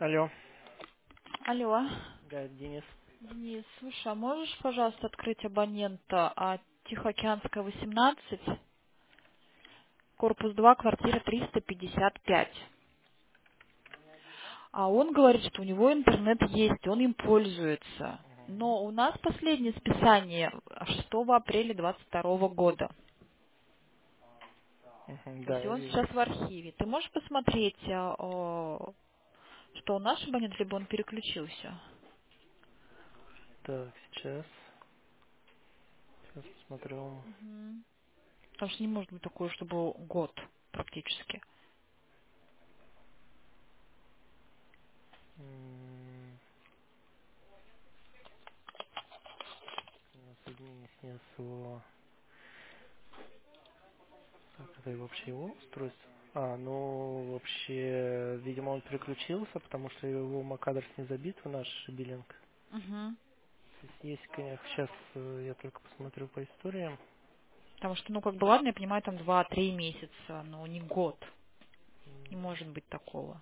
Алло, Алло. да, Денис. Денис, слушай, а можешь, пожалуйста, открыть абонента Тихоокеанская, 18, корпус 2, квартира 355. А он говорит, что у него интернет есть, он им пользуется. Но у нас последнее списание 6 апреля 22 года. То Да, есть я он вижу. сейчас в архиве. Ты можешь посмотреть, что у наш абонент, либо он переключился? Так, сейчас посмотрю. Мгм. Потому что не может быть такое, чтобы год практически. Соединение с его... Так, это вообще его устройство? Ну, вообще, видимо, он переключился, потому что его MAC-адрес не забит в наш биллинг. Мгм. То есть, конечно, сейчас я только посмотрю по историям. Потому что, ну, как бы, ладно, я понимаю, там 2-3 месяца, но не год. Не М, может быть такого.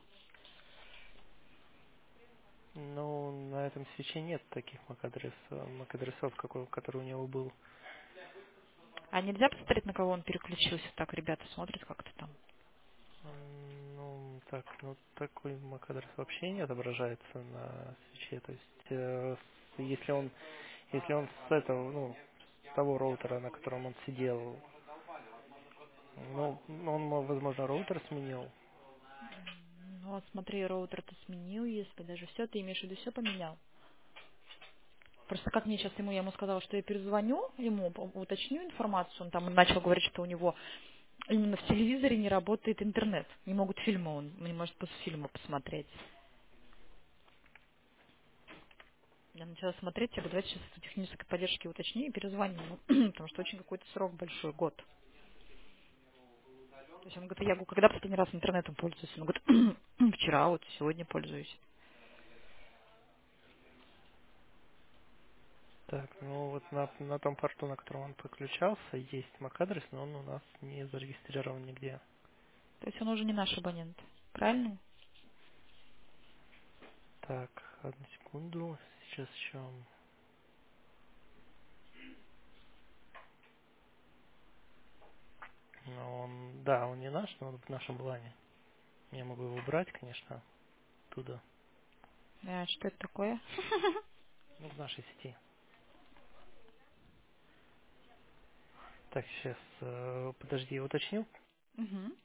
Ну, на этом свече нет таких MAC-адресов, который у него был. А нельзя посмотреть, на кого он переключился? Так, ребята смотрят как-то там. Ну, так, ну такой MAC-адрес вообще не отображается на свече. То есть, если он с этого, ну, с того роутера, на котором он сидел, ну, он, возможно, роутер сменил. Ну, вот смотри, роутер ты сменил, если даже все, ты имеешь в виду, все поменял. Просто как мне сейчас я ему сказала, что я перезвоню ему, уточню информацию, он там начал говорить, что у него именно в телевизоре не работает интернет. Не могут фильмы, он не может после фильма посмотреть. Я начала смотреть, я говорю, давайте сейчас эту технической поддержки уточню и перезвоню ему, потому что очень какой-то срок большой, год. То есть он говорит, я говорю, когда последний раз интернетом пользуюсь? Он говорит, вчера, вот сегодня пользуюсь. Так, ну вот на том порту, на котором он подключался, есть MAC-адрес, но он у нас не зарегистрирован нигде. То есть он уже не наш абонент, правильно? Так, одну секунду, сейчас еще... Ну, да, он не наш, но он в нашем плане. Я могу его убрать, конечно, оттуда, Что это такое? ну, в нашей сети. Так, сейчас, подожди, я уточню. Мгм.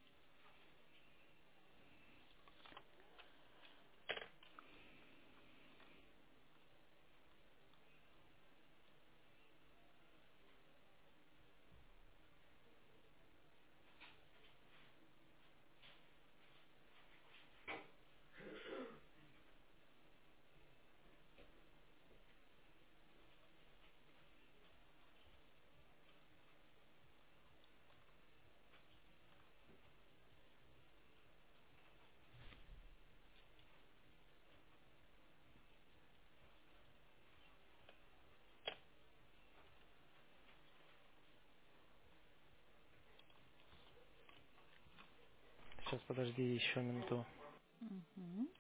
Сейчас, подожди еще минуту. Мгм.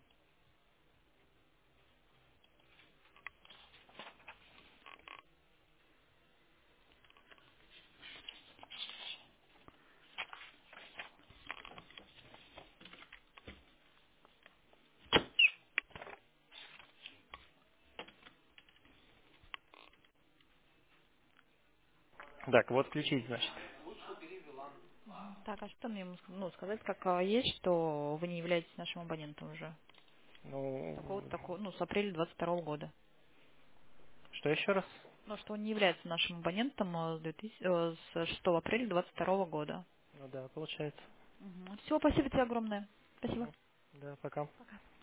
Так, вот включить, значит. Так, а что мне ему сказать, как есть, что вы не являетесь нашим абонентом уже? Ну, Такого, ну, с апреля 22 года. что еще раз? Ну, что он не является нашим абонентом с 6 апреля 22 года. Ну да, получается. Все, спасибо тебе огромное. Спасибо. Да, пока. Пока.